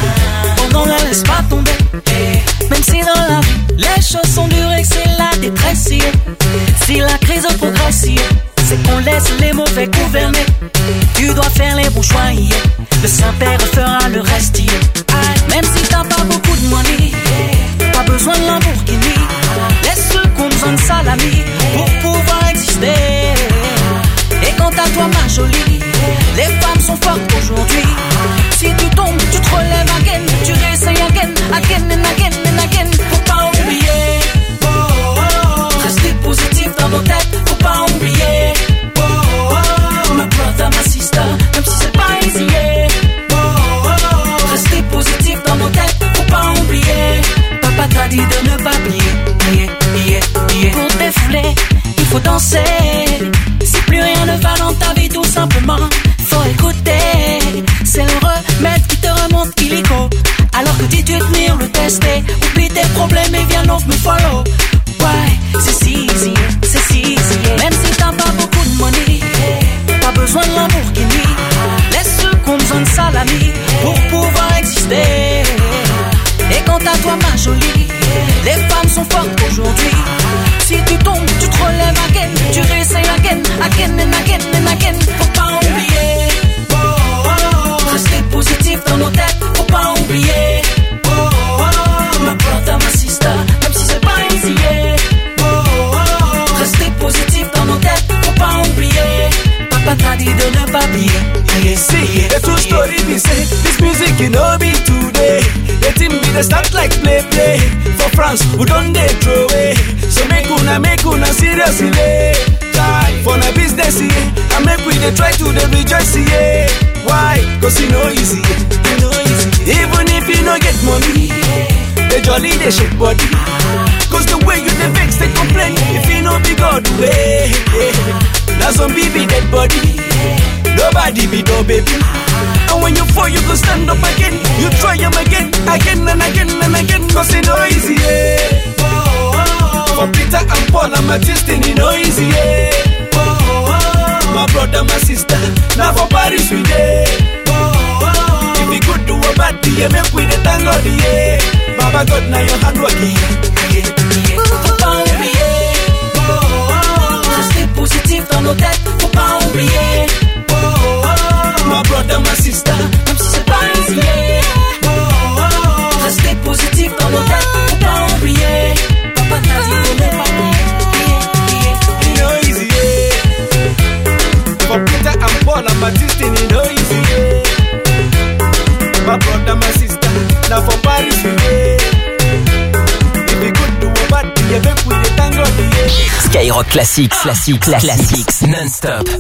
Oh non, ne laisse pas tomber. Même si dans la vie, les choses sont dures et que c'est la détresse. Si la crise progresse, c'est qu'on laisse les mauvais gouverner. Tu dois faire les bons choix, yeah. Le Saint-Père fera le reste, yeah. Même si t'as pas beaucoup de money, pas besoin de Lamborghini. Laisse ceux qu'on besoin de salami pour pouvoir exister. Et quant à toi ma jolie, les femmes sont fortes aujourd'hui. Si tu tombes, tu te relèves again. Tu réessayes again, again and again and again. Faut pas oublier. Oh, oh, oh. Rester positif dans nos têtes, faut pas oublier. Oh, oh, oh. My brother, my sister, même si c'est pas easy. Oh, oh, oh. Rester positif dans nos têtes, faut pas oublier. Papa t'a dit de ne pas plier, plier, plier, plier. Pour te défouler, il faut danser. Si plus rien ne va dans ta vie, tout simplement, faut écouter. C'est le remède qui te remonte illico. Alors que dis-tu venir le tester. Oublie tes problèmes et viens donc me follow. Ouais, c'est si easy, c'est si easy. Même si t'as pas beaucoup de money, pas besoin de Lamborghini. Laisse ceux qu'on besoin de salami pour pouvoir exister. Et quant à toi ma jolie, les femmes sont fortes aujourd'hui. Si tu tombes, tu te relèves again. Tu réessayes again, again and again and again. Faut pas oublier. Oh, oh, oh. Rester positif dans nos têtes, faut pas oublier. Oh, oh, oh. My brother, my sister, même si c'est pas easy. Oh, oh, oh. Rester positif dans nos têtes, faut pas oublier. Papa t'a dit de ne pas plier. Yeah, see it. The true story be say, this music you know be today. The team be the start like play play. For France, we don't dey throw away. So make una, make una seriously. Die for na business, yeah. And make we dey try to dey rejoice, yeah. Why? Cause you know easy, you know easy. Even if you no get money, they jolly, they shake body. Cause the way you dey vex, they complain. If you no be God way, now some baby dead body. Nobody be no baby. And when you fall, you go stand up again. You try them again, again and again and again. Cause it no easy, yeah. Oh, oh, oh. For Peter and Paul and my destiny, no easy, yeah. Oh, oh, oh. My brother, my sister, now for Paris we day. Oh, oh, oh. If we could do a bad day, make we the thank God, yeah. Baba God, now your hand working, yeah, yeah. Faut pas oublier. Oh, oh, oh. Rester positif dans nos têtes, faut pas oublier. My brother, my sister, Skyrock Classics, classics, classics, non-stop.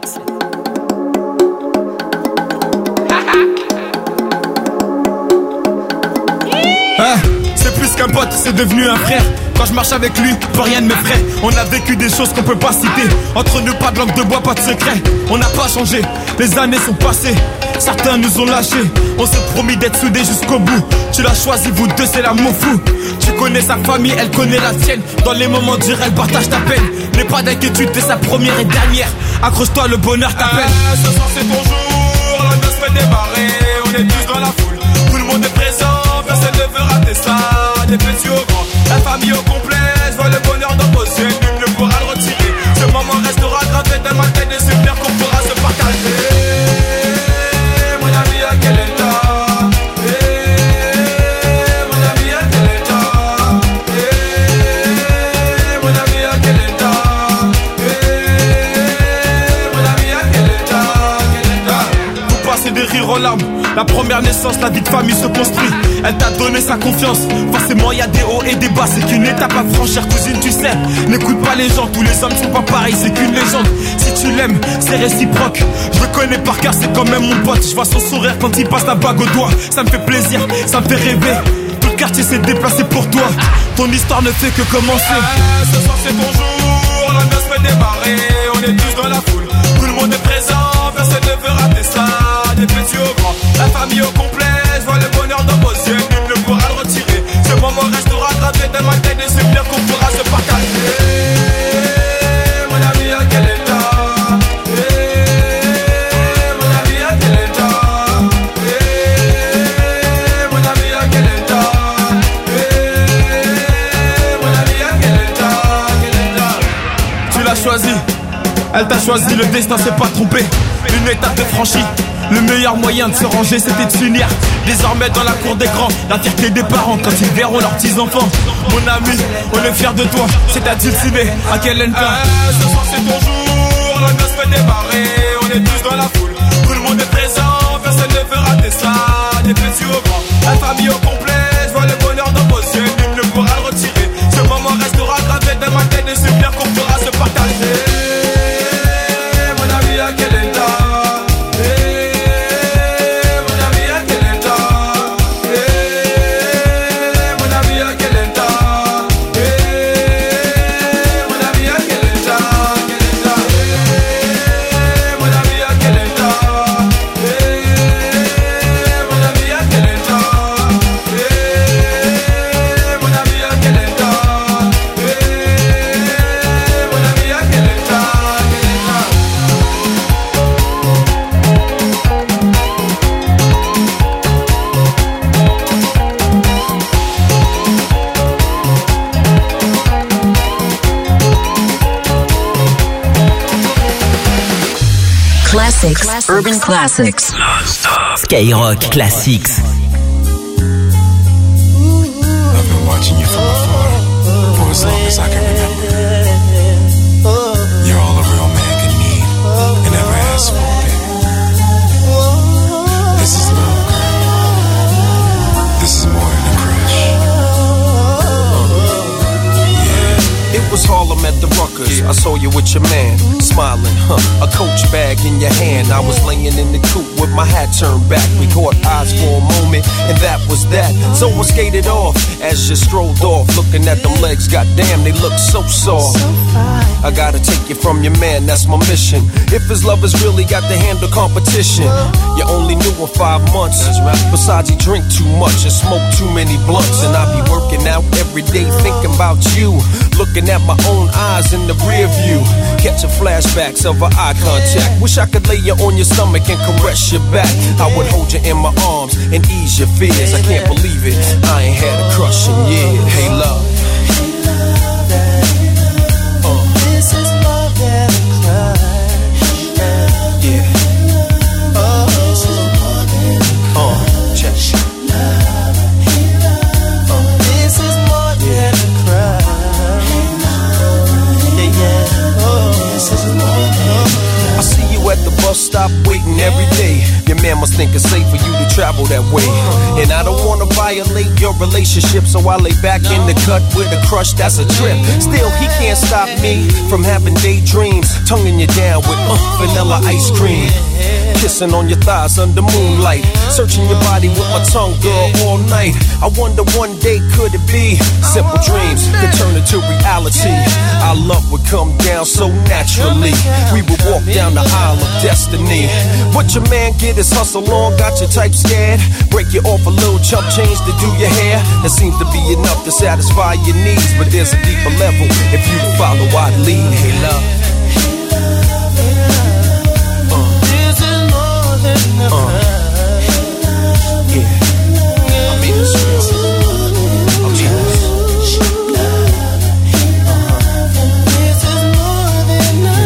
Ah, c'est plus qu'un pote, c'est devenu un frère. Quand je marche avec lui, plus rien ne m'effraie. On a vécu des choses qu'on peut pas citer. Entre nous, pas de langue de bois, pas de secret. On n'a pas changé, les années sont passées. Certains nous ont lâchés. On s'est promis d'être soudés jusqu'au bout. Tu l'as choisi, vous deux, c'est l'amour fou. Tu connais sa famille, elle connaît la tienne. Dans les moments durs, elle partage ta peine. N'aie pas d'inquiétude, t'es sa première et dernière. Accroche-toi, le bonheur t'appelle. Ah, ce soir c'est ton jour, la noce fait démarrer. On est tous dans la foule, tout le monde est présent. Personne ne veut rater ça, des petits au grand. La famille au complet, je vois le bonheur dans vos yeux. Nul ne pourra le retirer. Ce moment restera gravé dans ma tête. Des souvenirs qu'on pourra se partager. Mon ami, à quel état? Mon ami, à quel état? Mon ami, à quel état? Mon ami, à quel état? Quel état? Vous passez des rires aux larmes. La première naissance, la vie de famille se construit. Elle t'a donné sa confiance. Forcément y a des hauts et des bas. C'est qu'une étape à franchir, cousine, tu sais. N'écoute pas les gens, tous les hommes sont pas pareils. C'est qu'une légende, si tu l'aimes, c'est réciproque. Je le connais par cœur, c'est quand même mon pote. Je vois son sourire quand il passe la bague au doigt. Ça me fait plaisir, ça me fait rêver. Tout le quartier s'est déplacé pour toi. Ton histoire ne fait que commencer. Ah, ce soir c'est ton jour, la noce fait démarrer. On est tous dans la foule, tout le monde est présent. Personne ne veut rater ça, des petits au grand. La famille au complet, je vois le bonheur dans vos yeux. Nul ne pourra le retirer. Ce moment restera gravé dans ma tête. Des souvenirs qu'on pourra se partager. Mon ami, à quel état? Mon ami, à quel état? Mon ami, à quel état? Mon ami, à quel état? Quel état? Tu l'as choisi, elle t'a choisi. Le destin s'est pas trompé. Une étape de franchie. Le meilleur moyen de se ranger, c'était de s'unir. Désormais dans la cour des grands, la fierté des parents quand ils verront leurs petits-enfants. Mon ami, on est fiers de toi, c'est à Dulciné, à quel endroit? Ah, ce soir c'est ton jour, la noce fait démarrer. On est tous dans la foule, tout le monde est présent. Personne ne veut rater ça, des petits au grand. La famille au complet, je vois le bonheur dans vos yeux. Nul ne pourra le retirer. Ce moment restera gravé dans ma tête. Des souvenirs qu'on pourra se partager. Mon ami, à quel état? Classics, Urban Classics. Skyrock Classics. I've been watching you from afar for as long as I can remember. You're all a real man can need and never ask for, baby. This is love, girl. This is more than a crush. Yeah. It was Harlem at the Ruckers. I saw you with your man, smiling, huh? A Coach bag in your hand. I was laying in the coupe with my hat turned back. We caught eyes for a moment, and that was that. So I skated off as you strolled off, looking at them legs. Goddamn, they look so soft. I gotta take you from your man, that's my mission. If his love has really got to handle competition, you only knew him five months. Besides, he drink too much and smoke too many blunts, and I be working out every day thinking about you. Looking at my own eyes in the rear view, catching flashbacks of our eye contact. Wish I could lay you on your stomach and caress your back. I would hold you in my arms and ease your fears. I can't believe it, I ain't had a crush in years. Hey love, uh. This is more than a crush. Yeah. Oh, this is more than a crush. Uh, check. Uh. This is more than a crush. Yeah, yeah. Oh, this is more than a crush. I see you at the bus stop waiting every day. Your man must think it's safe for you to travel that way. And I don't wanna violate your relationship, so I lay back in the cut with a crush, that's a trip. Still, he can't stop me from having daydreams, tonguing you down with uh, vanilla ice cream. Kissing on your thighs under moonlight, searching your body with my tongue, girl, all night. I wonder one day could it be simple dreams could turn into reality. Our love would come down so naturally. We would walk down the aisle of destiny. What your man get his hustle on, got your type scared. Break you off a little chump change to do your hair. That seems to be enough to satisfy your needs, but there's a deeper level if you follow I'd lead. Hey love, Uh, yeah, I mean it's real. I mean it's This is more than a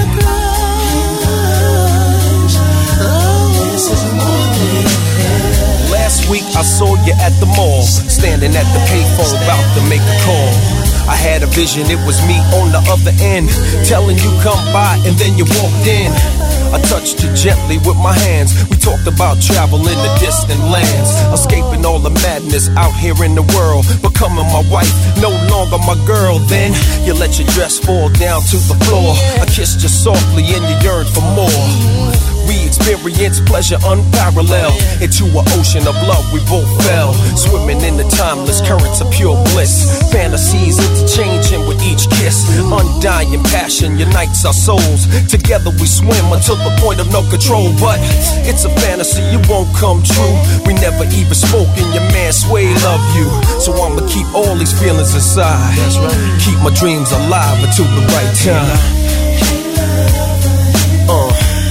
crush. Oh, this is more than. Last week I saw you at the mall, standing at the payphone about to make a call. I had a vision, it was me on the other end, telling you come by and then you walked in. I touched you gently with my hands. We talked about travel in the distant lands, escaping all the madness out here in the world, becoming my wife, no longer my girl. Then you let your dress fall down to the floor. I kissed you softly and you yearned for more. We experienced pleasure unparalleled. Into an ocean of love we both fell, swimming in the timeless currents of pure bliss. Fantasies interchanging with each kiss. Undying passion unites our souls. Together we swim until the point of no control. But it's a fantasy, it won't come true. We never even spoke and your man Sway love you. So I'ma keep all these feelings inside. That's right. Keep my dreams alive until the right time. Uh.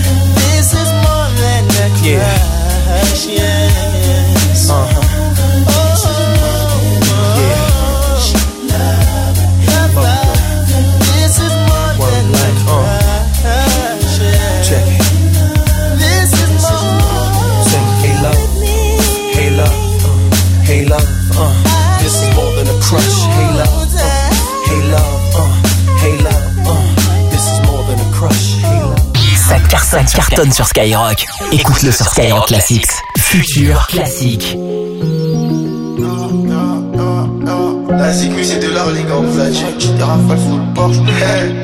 Yeah. Yes. Uh-huh. Yeah. This is more than a crush. Check it. This is more. Sing, hey love, hey love, uh, hey love, uh. This is more than a crush. Hey love, uh, hey love, uh, hey love, uh. This is more than a crush. Hey love. Ça cartonne, ça cartonne sur Skyrock. Écoute-le sur Skyrock Classics. Futur classique. La sécu c'est de l'art les gars, on vous a dit. Des rafales full Porsche. Hey.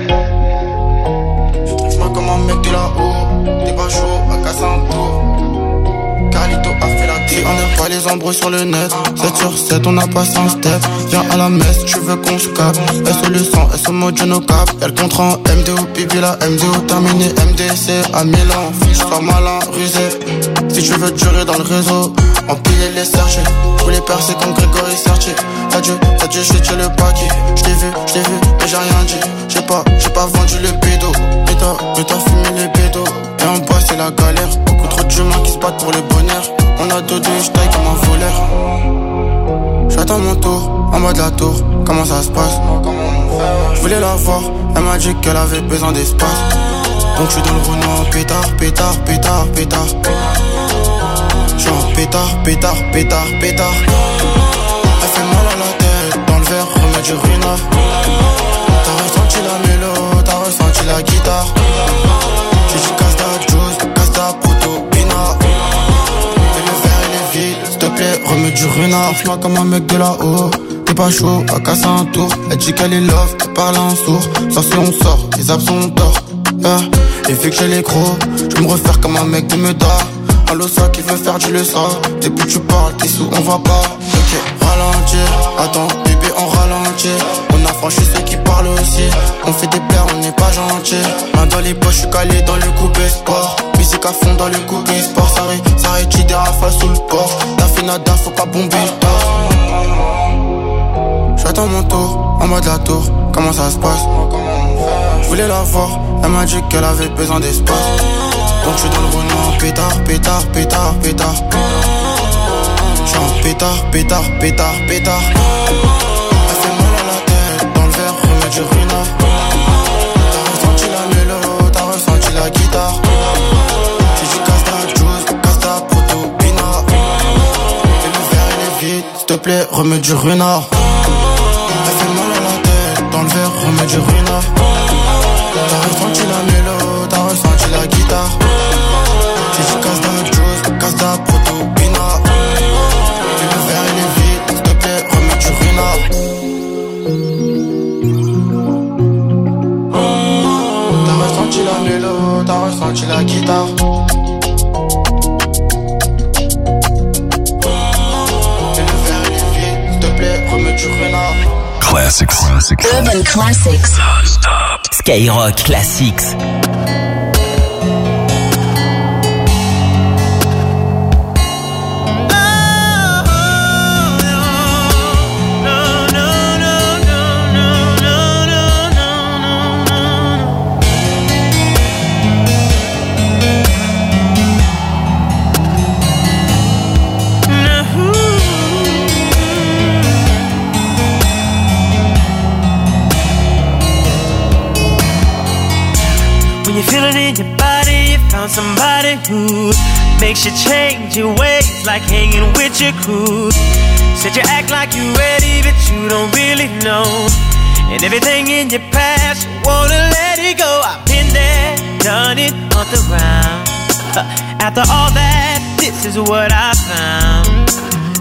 Je tripe moi comme un mec de là-haut. T'es pas chaud à casser un tour. Carlito a fait la tête. On n'aime pas les embrouilles sur le net. sept sur sept on a passé un step. Viens à la messe, tu veux qu'on se capte. S O le sang, S O mode je no cap. Y'a le contrat en M D O, pipi la M D O terminé. M D C à Milan, fiche sois malin, rusé. Si tu veux durer dans le réseau, empiler les sergés. Pour les percer comme Grégory Sertier. T'as dû, t'as dû jeter le paquet. J't'ai vu, j't'ai vu, mais j'ai rien dit. J'ai pas, j'ai pas vendu le bédo. Mais t'as, mais t'as fumé les bédos. Et en bas c'est la galère. Beaucoup trop d'humains qui se battent pour le bonheur. On a deux deux, j'taille comme un voleur. J'attends mon tour, en bas de la tour. Comment ça se passe? Je voulais la voir, elle m'a dit qu'elle avait besoin d'espace. Donc je suis dans le Renault, pétard, pétard, pétard, pétard. Je suis en pétard, pétard, pétard, pétard. Elle fait mal à la tête, dans le verre, remets du ruina. T'as ressenti la mélo, t'as ressenti la guitare. J'ai dit casse ta juice, casse ta proto, pina. Et le verre il est vide, s'il te plaît, remets du ruina. Fais-moi comme un mec de là-haut. T'es pas chaud, à casser un tour. Elle dit qu'elle est love, elle parle en sourd. Sauf si on sort, les abs sont tort. Yeah. Et vu que j'ai les crocs, je me refaire comme un mec de Meda. Un losa qui veut faire du leçon. Depuis que tu parles, t'es sous, on va pas. Ok, ralentir, attends, bébé, on ralentit. On a franchi ceux qui parlent aussi. On fait des plaies, on n'est pas gentil. Main dans les poches, je suis calé dans le coupé sport. Musique à fond dans le coupé sport. Ça ré, ça rétire des rafales sous le port. T'as fait nada, faut pas bomber le torse. J'attends mon tour, en bas de la tour. Comment ça se passe? Je voulais la voir, elle m'a dit qu'elle avait besoin d'espace. Donc je suis dans le Renault, pétard, pétard, pétard, pétard. J'suis en pétard, pétard, pétard, pétard. Elle fait mal à la tête, dans le verre, remets du ruina. T'as ressenti la mélo, t'as ressenti la guitare. J'ai dit casse ta juice, casse ta proto, pina. Et le verre il est vide, s'il te plaît, remets du ruina. Elle fait mal à la tête, dans le verre, remets du ruina. T'as ressenti la mélo, t'as ressenti la guitare. J'ai dit casse ta juice, casse ta proto, pina. la guitare. Et le verre il est vide, s'il te plaît, remets du renard. Classics. Classics. Urban Classics. Non-stop. Skyrock Classics. You feel it in your body, you found somebody who makes you change your ways, like hanging with your crew. Said you act like you ready, but you don't really know. And everything in your past, you wanna let it go. I've been there, done it, on the round. After all that, this is what I found.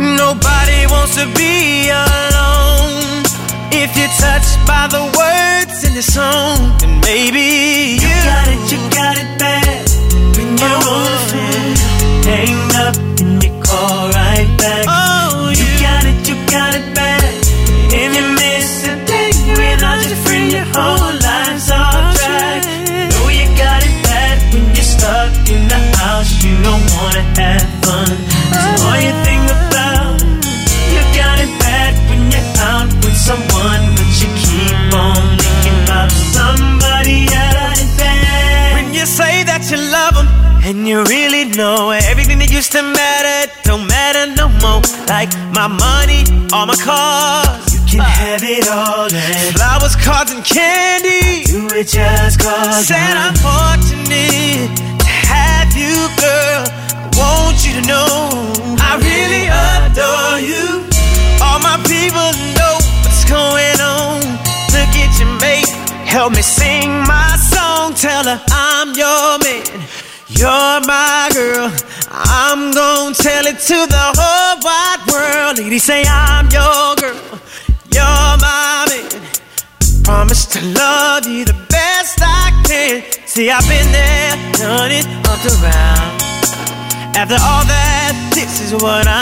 Nobody wants to be alone. If you're touched by the words in the song, then maybe you, you got it, you got it bad. When you're oh, on the phone, hang up and you call right back. Oh, you, you got it, you got it bad. If you miss a day without your friend, your whole life's off track. Know you got it bad when you're stuck in the house, you don't wanna have fun. So all you think about, you got it bad when you're out with someone, but you keep on thinking about somebody else. When you say that you love them, and you really know everything that used to matter don't matter no more. Like my money, all my cars, you can have it all. And flowers, cards, and candy, do it just cause. Said I'm fortunate to have you, girl. I want you to know I really adore you. All my people know what's going on. Look at your mate, help me sing my song. Tell her I'm your man, you're my girl. I'm gonna tell it to the whole wide world. Ladies say I'm your girl, you're my man. Promise to love you the best I can. See, I've been there, done it, up around. After all that, this is what I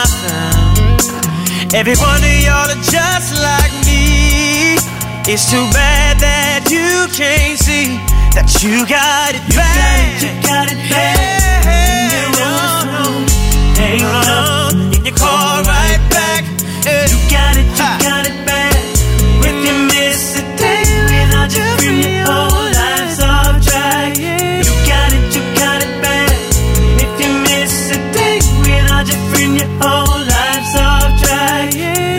found. Every one of y'all are just like me. It's too bad that you can't see that you got it bad. You got it, you got it bad. Hey, hey, no, no. Hang on, and you call right back. Hey. You got it, you got it bad. When you miss a day without your friend, your whole life's off track. You got it, you got it bad. If you miss a day without your friend, your whole life's off track.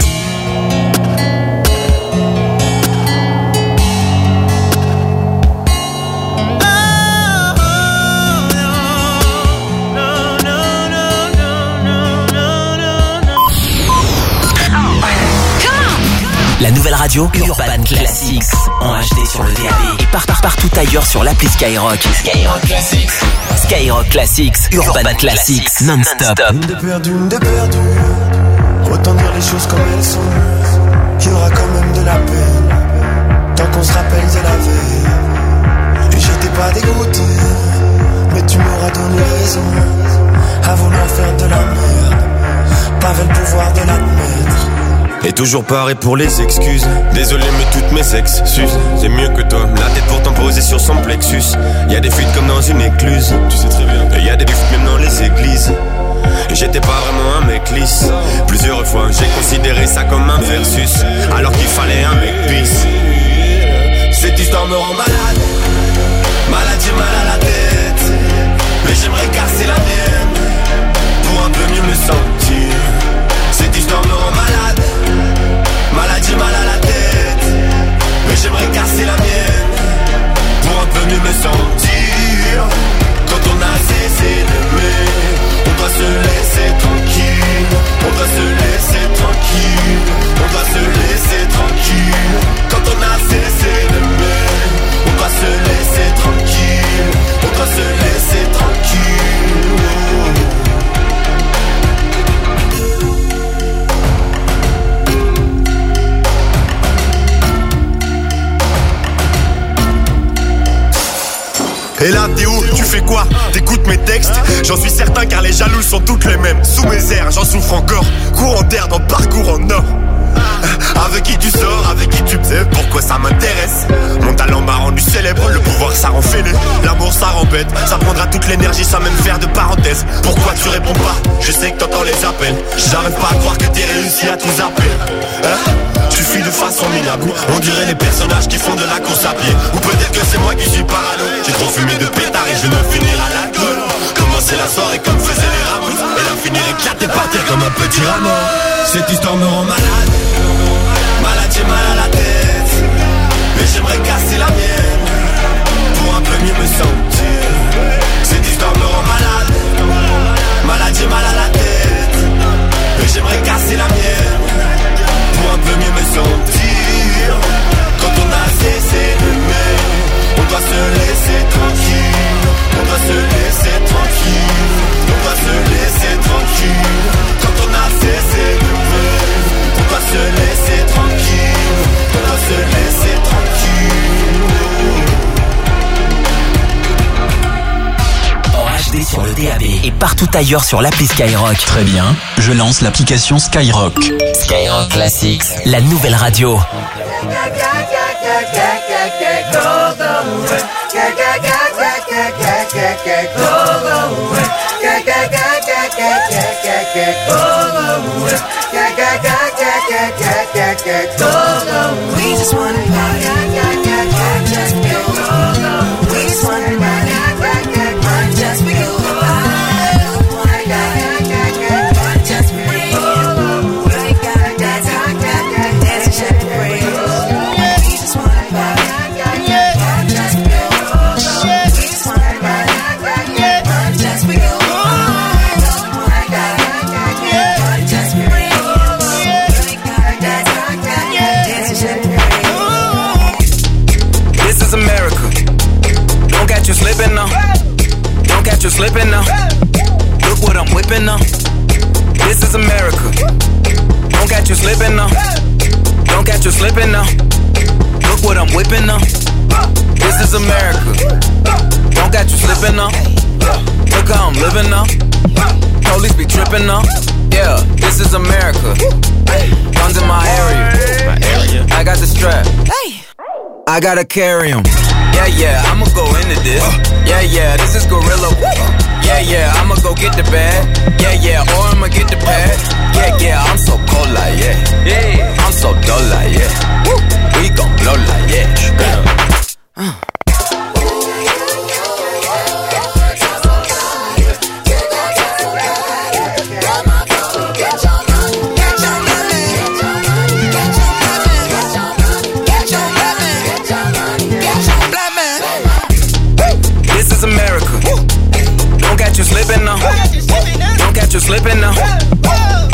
La nouvelle radio Urban Classics en H D sur le D A B et part, part, partout ailleurs sur l'appli Skyrock. Skyrock Classics. Skyrock Classics, Urban, Urban Classics, non-stop. Une de perdue, une de perdue. Autant dire les choses comme elles sont. Il y aura quand même de la peine tant qu'on se rappelle de la veille. Et j'étais pas dégoûté, mais tu m'auras donné raison à vouloir faire de la merde. T'avais le pouvoir de l'admettre. Et toujours pareil pour les excuses. Désolé mais toutes mes excuses. C'est mieux que toi, la tête pourtant posée sur son plexus. Y'a des fuites comme dans une écluse. Tu sais très bien. Et y'a des buffs même dans les églises. Et j'étais pas vraiment un mec lisse. Plusieurs fois j'ai considéré ça comme un versus, alors qu'il fallait un mec pisse. Cette histoire me rend malade. Malade, j'ai mal à la tête. Mais j'aimerais casser la mienne pour un peu mieux me sentir. Cette histoire me rend malade. Malade, j'ai mal à la tête. Mais j'aimerais casser la mienne pour un peu mieux me sentir. Quand on a cessé d'aimer, on doit se laisser tranquille. On doit se laisser tranquille. On doit se laisser tranquille. Quand on a cessé d'aimer, on doit se laisser tranquille. On doit se laisser tranquille. Et là t'es où, tu fais quoi? T'écoutes mes textes? J'en suis certain car les jaloux sont toutes les mêmes. Sous mes airs, j'en souffre encore. Courant d'air dans parcours en or. Avec qui tu sors, avec qui tu sais pourquoi ça m'intéresse. Mon talent m'a rendu célèbre, le pouvoir ça rend fêlé. L'amour ça rend bête, ça prendra toute l'énergie sans même faire de parenthèse. Pourquoi tu réponds pas? Je sais que t'entends les appels. J'arrive pas à croire que t'es réussi à tout zapper, hein? Tu fuis de façon minable. On dirait les personnages qui font de la course à pied. Ou peut-être que c'est moi qui suis parano. J'ai trop fumé de pétard et je vais finir à l'alcool. Commencer la soirée comme faisaient les rameaux et la finir éclatée par terre comme un petit rameau. Cette histoire me rend malade. Malade, j'ai mal à la tête. Mais j'aimerais casser la mienne pour un peu mieux me sentir. Cette histoire me rend malade. Malade, j'ai mal à la tête. Mais j'aimerais casser la mienne pour un peu mieux me sentir. Quand on a cessé d'aimer, on doit se laisser tranquille. On doit se laisser tranquille. On doit se laisser tranquille. Quand on a cessé d'aimer, on doit se laisser tranquille. On doit se laisser tranquille. En H D sur le D A B et partout ailleurs sur l'appli Skyrock. Très bien, je lance l'application Skyrock. Skyrock Classics, la nouvelle radio. We just wanna party, just for you. We just wanna party, just for you. Just for you. We gotta dance, dance and shake the breeze. We just wanna party, just for you. We just wanna party, just for you. Just for you. This is America. Don't catch you slipping now. Don't catch you slipping now. Look what I'm whipping now. This is America. Don't catch you slipping now. Don't catch you slipping now. Look what I'm whipping now. This is America. Don't catch you slipping now. Look how I'm living now. Police be tripping now. Yeah, this is America. Guns in my area. My area. I got the strap. Hey. I gotta carry 'em. Yeah, yeah, I'ma go into this. Yeah, yeah, this is Gorilla. Yeah, yeah, I'ma go get the bag. Yeah, yeah, or I'ma get the pad.